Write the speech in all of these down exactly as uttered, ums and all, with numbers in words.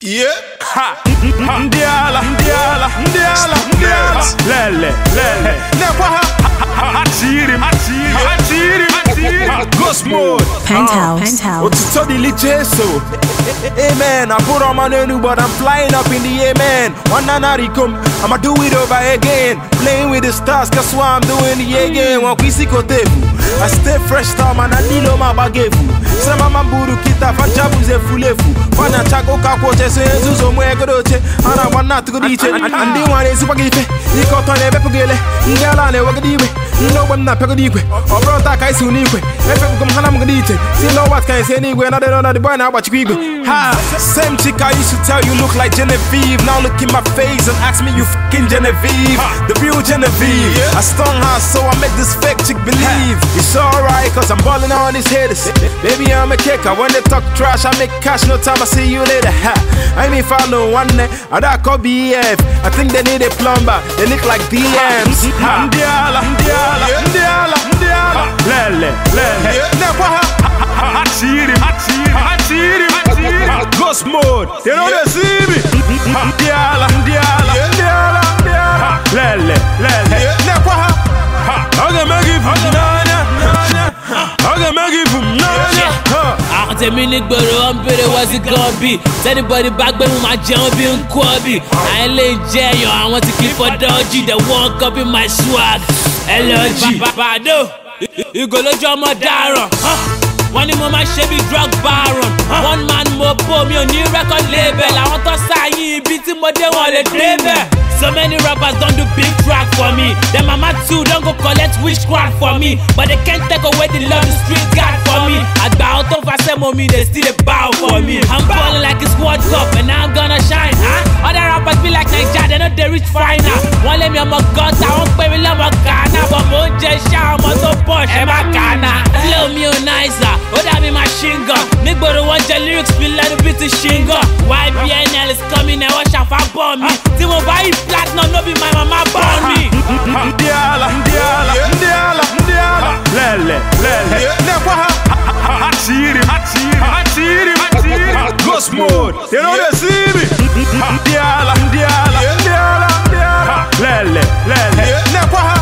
Yeah. Ha. Ndiala, ndiala, ndiala, ndiala. Lele, lele. Nekwa ha. Hatiri, hatiri, hatiri, hatiri. Ghost mode. Penthouse. Penthouse. What's the licheso? Amen. I put on my new, but I'm flying up in the amen. One another come, I'ma do it over again. Playing with the stars, that's why I'm doing it again. One kwisi kotefu. I stay fresh, time and I need my bagefu. Sama mamburu kita, fanchabu ze fulefu. Fana chako kakwoche, se enzuzo mwegodoche. Ana wana tukodiche. Andi wane supagite. Iko tone bepugele. Ngala ne wagadiwe. No one na pegodikwe. Or brota kai sunikwe. Efe kum hanam gadite. See no what can say anywhere. Not on the boy now watch kwigwe. Ha. Same chick I used to tell you look like Genevieve. Now look in my face and ask me you fucking Genevieve. The real Genevieve. I stung her so I make this fake chick believe. It's alright cause I'm balling on his haters. Baby I'm a kicker. When they talk trash I make cash. No time I see you later. Ha. I mean follow one day. I that call B F. I think they need a plumber. They look like D Ms. Ha. Ndiala, ndiala, ndiala, ndiala. Lele, lele. Nekwa ha. Hatiri, hatiri, hatiri, hatiri. Ghost mode. They know they see me. Ndiala, ndiala, ndiala, ndiala. Lele, lele. Nekwa ha. I can make it from nanya, nanya. I can make it from nanya. I tell me nigga, I'm better, what's it gonna be? Tell anybody back when my jam be in Kwabi. I ain't lay jail, I want to keep for dodgy. They walk up in my swag. L G. Bado, you go to your Madara. One in my Chevy drug baron. One man more for me on new record label. I want to sign you, beating more than one label. So many rappers don't do big track for me. Them mama too don't go collect witchcraft for me. But they can't take away the love the streets got for me. I bow out of a mommy, they still a bow for me. I'm balling like it's World Cup and now I'm gonna shine, huh? Other rappers be like Nigeria, they know they reach final. One let me on my guts, I won't pay me love my Ghana. But more just shout, I'm so push, and my Ghana. Flow me on nicer, oh that be my shingle. Nigga the one the lyrics feel like a bit of shingle. Y B N L is coming and watch out for bomb me. Timo buy platinum, no be my mama born me. Ndiala, ndiala, ndiala, ndiala. Lele, lele. Nekwa ha. Hatiri, hatiri, hatiri, hatiri. Ghost mode. They know they see me. Ndiala, ndiala, ndiala, ndiala. Lele, lele. Nekwa ha.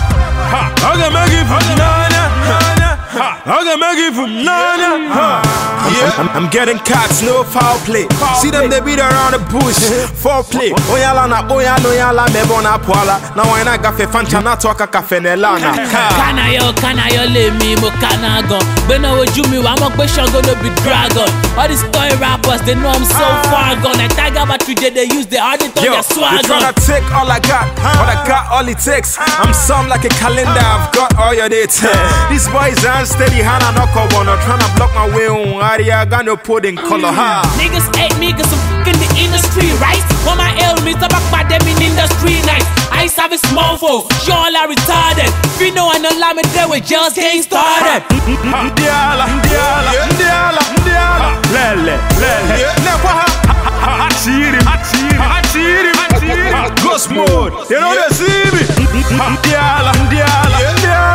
I can make it from nanya, nanya. I can make it from nanya. I'm, I'm getting cats, no foul play. See them, they beat around the bush. Foreplay. Oyala na oyala oyala mebona poala. Now I na gafe fancha na toka kafe nelana. Kana yo, kana yo le mi mo kana gon. Bena wo jumi wa mo pe shango no be dragon. All these toy rappers, they know I'm so far gone. Like Tiger but today they use the audit on their swag. You tryna take all I got, but I got all it takes. I'm some like a calendar, I've got all your dates. These boys aren't steady, Hana no one. I'm tryna block my way on area, got no pudding color. Ha. Niggas hate me cause I'm fucking the industry, right? When my ailments are back by them in industry night. I used to have a small phone, y'all are retarded. If you know I know lie me there with just getting started. Ndiala, ndiala, ndiala, ndiala. Lele, lele. Nekwa ha. Hatiri, hatiri, hatiri, hatiri. Ghost mode. They know they see me. Ndiala, ndiala, ndiala.